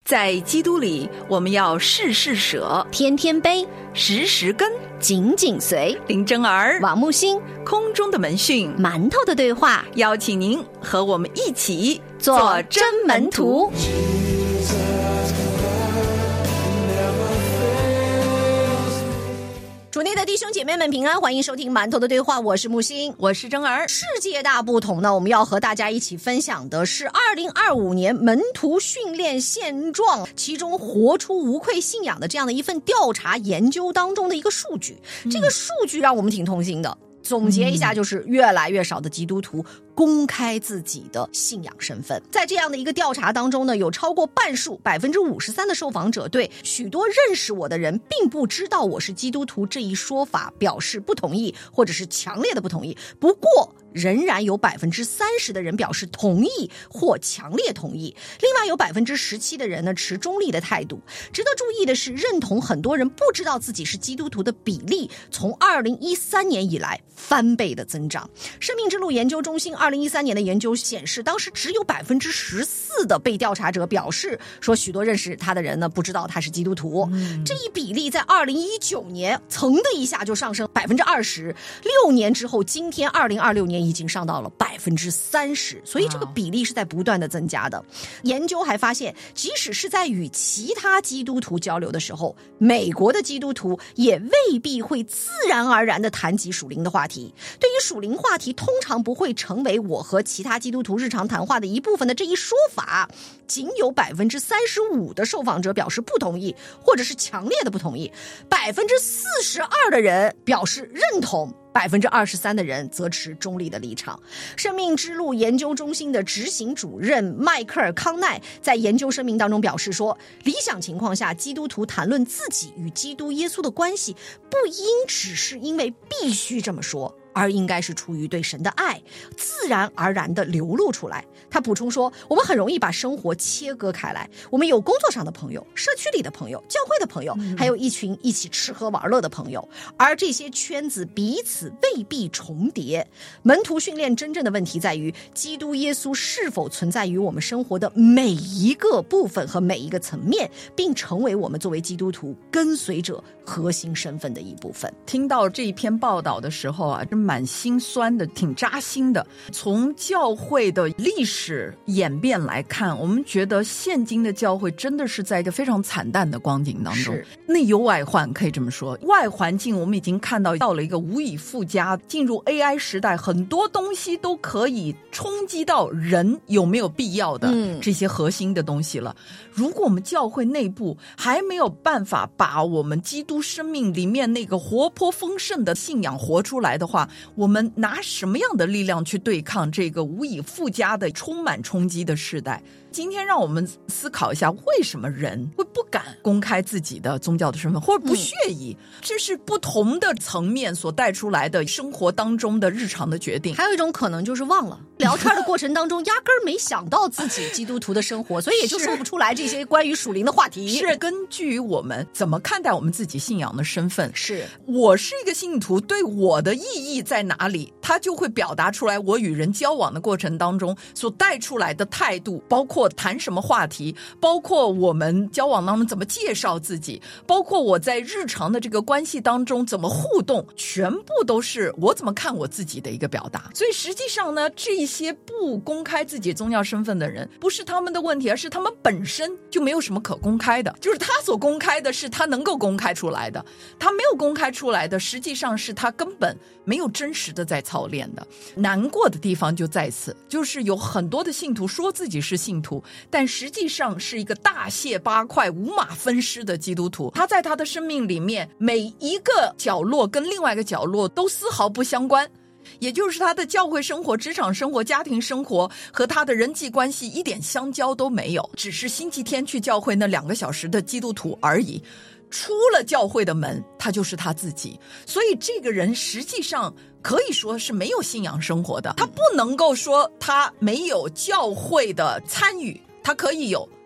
在基督里，我们要事事舍， 天天悲， 时时跟， 紧紧随。 林真儿、 王木星， 空中的门讯， 馒头的对话， 邀请您和我们一起做真门徒。主内的弟兄姐妹们平安，欢迎收听馒头的对话，我是木星， 我是真儿。 世界大不同呢，我们要和大家一起分享的是2025年门徒训练现状，其中活出无愧信仰的这样的一份调查研究当中的一个数据。这个数据让我们挺痛心的。总结一下，就是越来越少的基督徒公开自己的信仰身份。在这样的一个调查当中呢，有超过半数53%的受访者对许多认识我的人并不知道我是基督徒这一说法表示不同意，或者是强烈的不同意。不过仍然有30%的人表示同意或强烈同意，另外有17%的人呢持中立的态度。值得注意的是，认同很多人不知道自己是基督徒的比例从2013年以来翻倍的增长。生命之路研究中心2013年的研究显示，当时只有14%的被调查者表示说许多认识他的人呢不知道他是基督徒。这一比例在2019年噌的一下就上升20%，6年之后，今天2026年已经上到了30%，所以这个比例是在不断的增加的。研究还发现，即使是在与其他基督徒交流的时候，美国的基督徒也未必会自然而然地谈及属灵的话题。对于属灵话题通常不会成为我和其他基督徒日常谈话的一部分的这一说法，仅有35%的受访者表示不同意，或者是强烈的不同意，42%的人表示认同，23%的人则持中立的立场。生命之路研究中心的执行主任迈克尔·康奈在研究声明当中表示说，理想情况下，基督徒谈论自己与基督耶稣的关系，不应只是因为必须这么说，而应该是出于对神的爱，自然而然地流露出来。他补充说，我们很容易把生活切割开来，我们有工作上的朋友，社区里的朋友，教会的朋友，还有一群一起吃喝玩乐的朋友，而这些圈子彼此未必重叠。门徒训练真正的问题在于，基督耶稣是否存在于我们生活的每一个部分和每一个层面，并成为我们作为基督徒跟随者核心身份的一部分。 听到这一篇报道的时候啊，真蛮心酸的，挺扎心的。从教会的历史演变来看，我们觉得现今的教会真的是在一个非常惨淡的光景当中，内忧外患，可以这么说。外环境我们已经看到了一个无以复加，进入 AI 时代，很多东西都可以冲击到人有没有必要的这些核心的东西了。如果我们教会内部还没有办法把我们基督生命里面那个活泼丰盛的信仰活出来的话，我们拿什么样的力量去对抗这个无以复加的充满冲击的时代？今天让我们思考一下，为什么人会不敢公开自己的宗教的身份，或者不屑于这是不同的层面所带出来的生活当中的日常的决定。 还有一种可能就是忘了，聊天的过程当中压根儿没想到自己基督徒的生活，所以也就说不出来这些关于属灵的话题。 是根据我们怎么看待我们自己信仰的身份， 是我是一个信徒，对我的意义在哪里，它就会表达出来我与人交往的过程当中所带出来的态度，包括谈什么话题，包括我们交往当中怎么介绍自己，包括我在日常的这个关系当中怎么互动，全部都是我怎么看我自己的一个表达。所以实际上呢，这些不公开自己宗教身份的人，不是他们的问题，而是他们本身就没有什么可公开的，就是他所公开的是他能够公开出来的，他没有公开出来的实际上是他根本没有真实的在操练的。难过的地方就在此，就是有很多的信徒说自己是信徒，但实际上是一个大卸八块五马分尸的基督徒。他在他的生命里面每一个角落跟另外一个角落都丝毫不相关，也就是他的教会生活、职场生活、家庭生活和他的人际关系一点相交都没有，只是星期天去教会那2个小时的基督徒而已。出了教会的门，他就是他自己。所以这个人实际上可以说是没有信仰生活的，他不能够说他没有教会的参与，他可以有，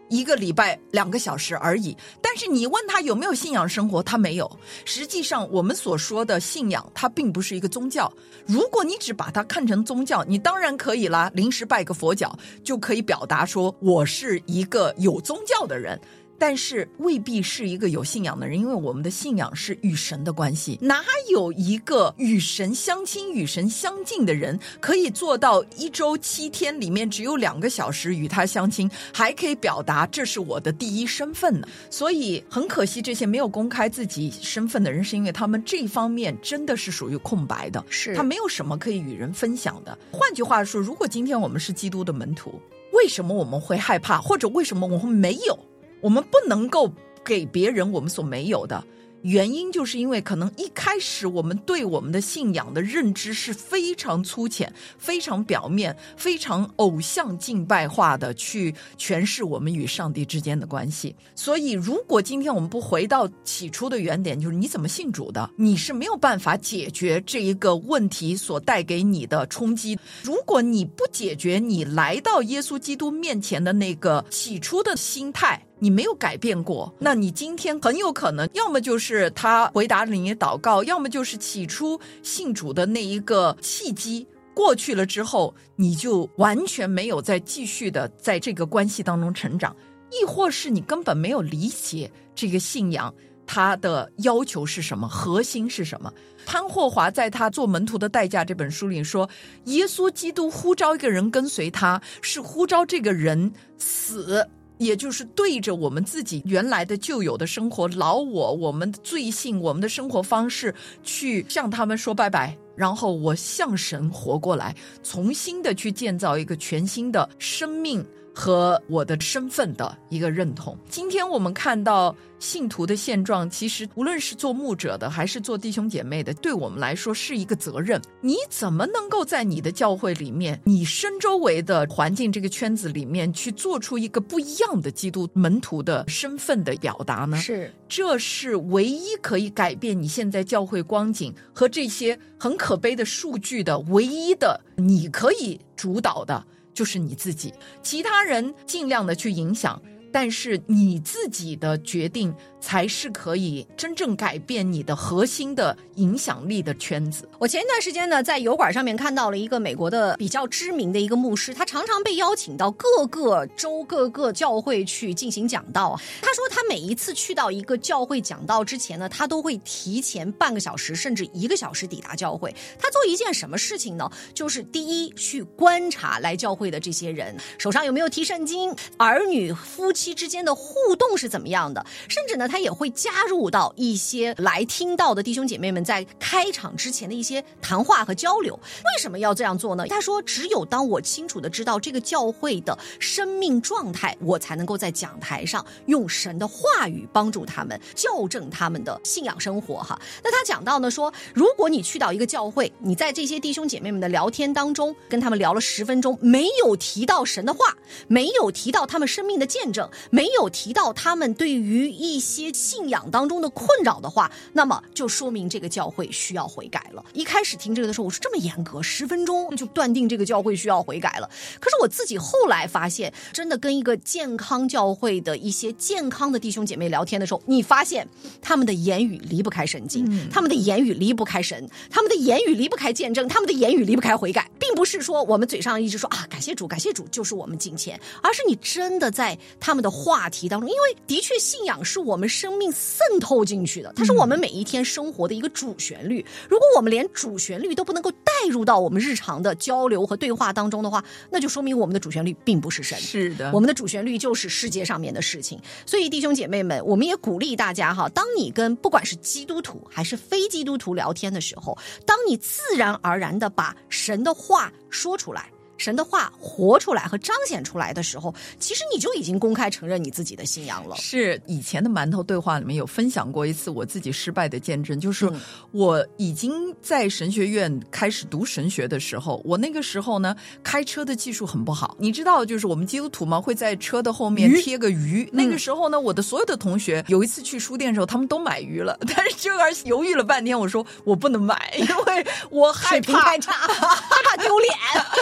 1个礼拜2个小时而已，但是你问他有没有信仰生活，他没有。实际上我们所说的信仰，它并不是一个宗教。如果你只把它看成宗教，你当然可以啦，临时拜个佛脚就可以表达说我是一个有宗教的人，但是未必是一个有信仰的人，因为我们的信仰是与神的关系。哪有一个与神相亲与神相近的人可以做到1周7天里面只有2个小时与他相亲，还可以表达这是我的第一身份呢？所以很可惜，这些没有公开自己身份的人，是因为他们这方面真的是属于空白的， 是他没有什么可以与人分享的。换句话说，如果今天我们是基督的门徒，为什么我们会害怕，或者为什么我们没有？我们不能够给别人我们所没有的，原因就是因为可能一开始我们对我们的信仰的认知是非常粗浅、非常表面、非常偶像敬拜化的去诠释我们与上帝之间的关系。所以如果今天我们不回到起初的原点，就是你怎么信主的，你是没有办法解决这一个问题所带给你的冲击。如果你不解决你来到耶稣基督面前的那个起初的心态，你没有改变过，那你今天很有可能要么就是他回答了你的祷告，要么就是起初信主的那一个契机过去了之后，你就完全没有再继续的在这个关系当中成长，亦或是你根本没有理解这个信仰他的要求是什么，核心是什么。潘霍华在他做门徒的代价这本书里说，耶稣基督呼召一个人跟随他，是呼召这个人死，也就是对着我们自己原来的旧有的生活老我们的罪性，我们的生活方式，去向他们说拜拜，然后我向神活过来，重新的去建造一个全新的生命和我的身份的一个认同。今天我们看到信徒的现状，其实无论是做牧者的还是做弟兄姐妹的，对我们来说是一个责任。你怎么能够在你的教会里面，你身周围的环境这个圈子里面去做出一个不一样的基督门徒的身份的表达呢？ 是， 这是唯一可以改变你现在教会光景和这些很可悲的数据的唯一的你可以主导的，就是你自己。其他人尽量的去影响，但是你自己的决定才是可以真正改变你的核心的影响力的圈子。 我前一段时间呢，在油管上面看到了一个美国的比较知名的一个牧师，他常常被邀请到各个州各个教会去进行讲道。他说他每一次去到一个教会讲道之前呢，他都会提前半个小时甚至1个小时抵达教会。他做一件什么事情呢？就是第一，去观察来教会的这些人手上有没有提圣经，儿女夫妻之间的互动是怎么样的，甚至呢他也会加入到一些来听到的弟兄姐妹们在开场之前的一些谈话和交流。为什么要这样做呢？他说只有当我清楚的知道这个教会的生命状态，我才能够在讲台上用神的话语帮助他们，校正他们的信仰生活哈。那他讲到呢说，如果你去到一个教会，你在这些弟兄姐妹们的聊天当中跟他们聊了10分钟，没有提到神的话，没有提到他们生命的见证，没有提到他们对于一些信仰当中的困扰的话，那么就说明这个教会需要悔改了。一开始听这个的时候，我说这么严格，10分钟就断定这个教会需要悔改了。可是我自己后来发现，真的跟一个健康教会的一些健康的弟兄姐妹聊天的时候，你发现他们的言语离不开圣经，他们的言语离不开神，他们的言语离不开见证，他们的言语离不开悔改。并不是说我们嘴上一直说啊感谢主感谢主就是我们敬虔，而是你真的在他们的话题当中，因为的确信仰是我们生命渗透进去的，它是我们每一天生活的一个主旋律。如果我们连主旋律都不能够带入到我们日常的交流和对话当中的话，那就说明我们的主旋律并不是神。 是的， 我们的主旋律就是世界上面的事情。所以弟兄姐妹们，我们也鼓励大家哈，当你跟不管是基督徒还是非基督徒聊天的时候，当你自然而然的把神的话说出来，神的话活出来和彰显出来的时候，其实你就已经公开承认你自己的信仰了。 是，以前的馒头对话里面有分享过一次我自己失败的见证，就是我已经在神学院开始读神学的时候，我那个时候呢开车的技术很不好。你知道就是我们基督徒嘛，会在车的后面贴个鱼，那个时候呢我的所有的同学有一次去书店的时候他们都买鱼了，但是这儿犹豫了半天，我说我不能买，因为我害怕水平太差害怕丢脸我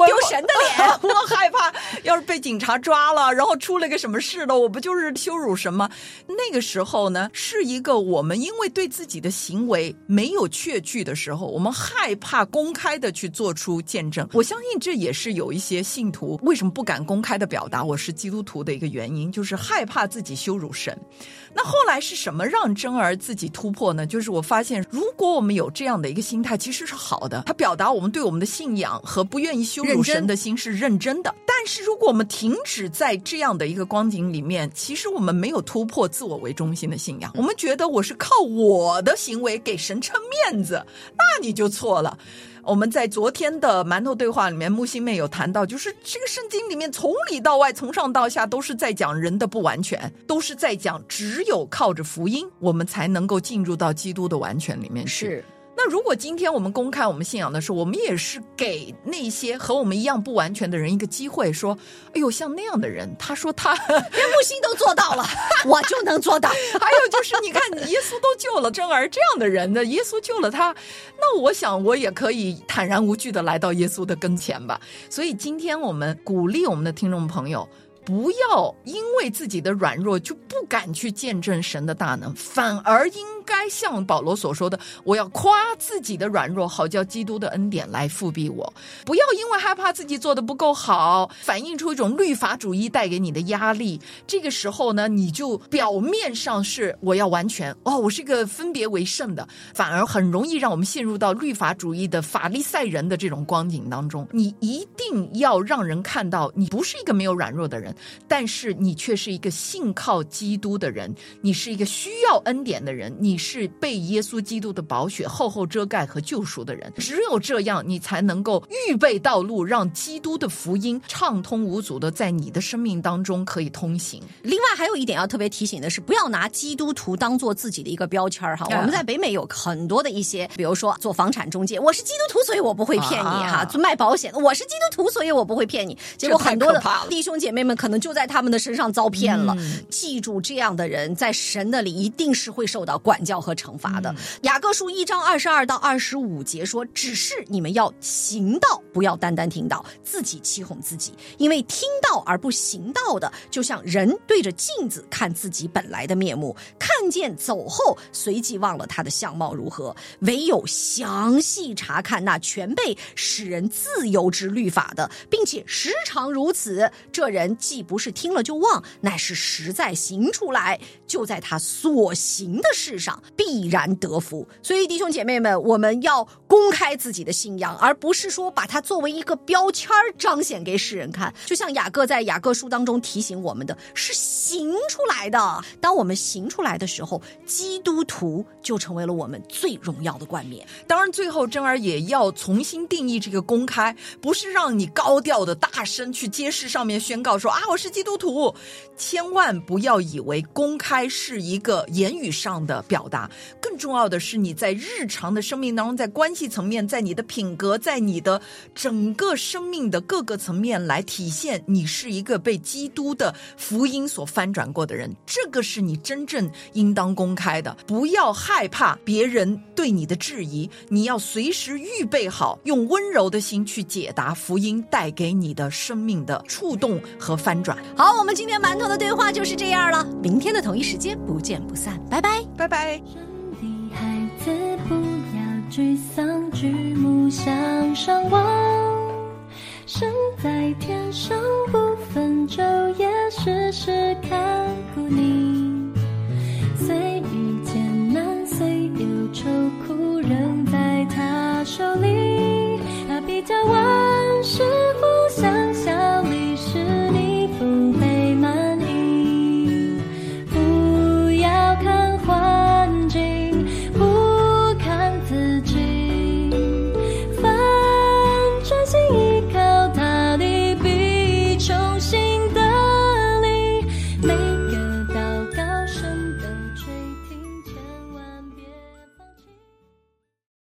丢神的脸。 我害怕要是被警察抓了，然后出了个什么事了，我不就是羞辱神吗？那个时候呢，是一个我们因为对自己的行为没有确据的时候，我们害怕公开的去做出见证。我相信这也是有一些信徒为什么不敢公开的表达我是基督徒的一个原因，就是害怕自己羞辱神。那后来是什么让真儿自己突破呢？就是我发现如果我们有这样的一个心态，其实是好的，它表达我们对我们的信仰和不愿意羞辱神的心是认真的。但是如果我们停止在这样的一个光景里面，其实我们没有突破自我为中心的信仰，我们觉得我是靠我的行为给神撑面子，那你就错了。我们在昨天的馒头对话里面，木星妹有谈到，就是这个圣经里面从里到外从上到下都是在讲人的不完全，都是在讲只有靠着福音我们才能够进入到基督的完全里面去。 是。 那如果今天我们公开我们信仰的时候，我们也是给那些和我们一样不完全的人一个机会，说哎呦，像那样的人，他说他连木星都做到了我就能做到。 还有就是你看耶稣都救了真儿这样的人的，耶稣救了他，那我想我也可以坦然无惧的来到耶稣的跟前吧。所以今天我们鼓励我们的听众朋友，不要因为自己的软弱就不敢去见证神的大能，反而应该像保罗所说的，我要夸自己的软弱，好叫基督的恩典来复庇我。不要因为害怕自己做得不够好，反映出一种律法主义带给你的压力，这个时候呢，你就表面上是我要完全我是一个分别为圣的，反而很容易让我们陷入到律法主义的法利赛人的这种光景当中。你一定要让人看到你不是一个没有软弱的人，但是你却是一个信靠基督的人，你是一个需要恩典的人，你是被耶稣基督的宝血厚厚遮盖和救赎的人。只有这样，你才能够预备道路，让基督的福音畅通无阻的在你的生命当中可以通行。 另外还有一点要特别提醒的是，不要拿基督徒当做自己的一个标签哈。我们在北美有很多的一些，比如说做房产中介，我是基督徒所以我不会骗你哈；做卖保险，我是基督徒所以我不会骗你。结果很多的弟兄姐妹们可能就在他们的身上遭骗了。记住，这样的人在神那里一定是会受到管教和惩罚的。雅各书1章22到25节说，只是你们要行道，不要单单听到，自己欺哄自己。因为听道而不行道的，就像人对着镜子看自己本来的面目，看见走后随即忘了他的相貌如何。唯有详细查看那全被使人自由之律法的，并且时常如此，这人既不是听了就忘，乃是实在行出来，就在他所行的事上必然得福。所以弟兄姐妹们，我们要公开自己的信仰，而不是说把它作为一个标签彰显给世人看。就像雅各在雅各书当中提醒我们的，是行出来的。当我们行出来的时候，基督徒就成为了我们最荣耀的冠冕。 当然最后真儿也要重新定义这个公开，不是让你高调的大声去街市上面宣告说我是基督徒。千万不要以为公开是一个言语上的表达，更重要的是你在日常的生命当中，在关系层面，在你的品格，在你的整个生命的各个层面来体现你是一个被基督的福音所翻转过的人。这个是你真正应当公开的。不要害怕别人对你的质疑，你要随时预备好，用温柔的心去解答福音带给你的生命的触动和翻转。 好，我们今天馒头的对话就是这样了，明天的同一时间不见不散，拜拜拜拜。 孩子不要沮丧，举目向上望，神在天上不分昼夜，时时看顾你。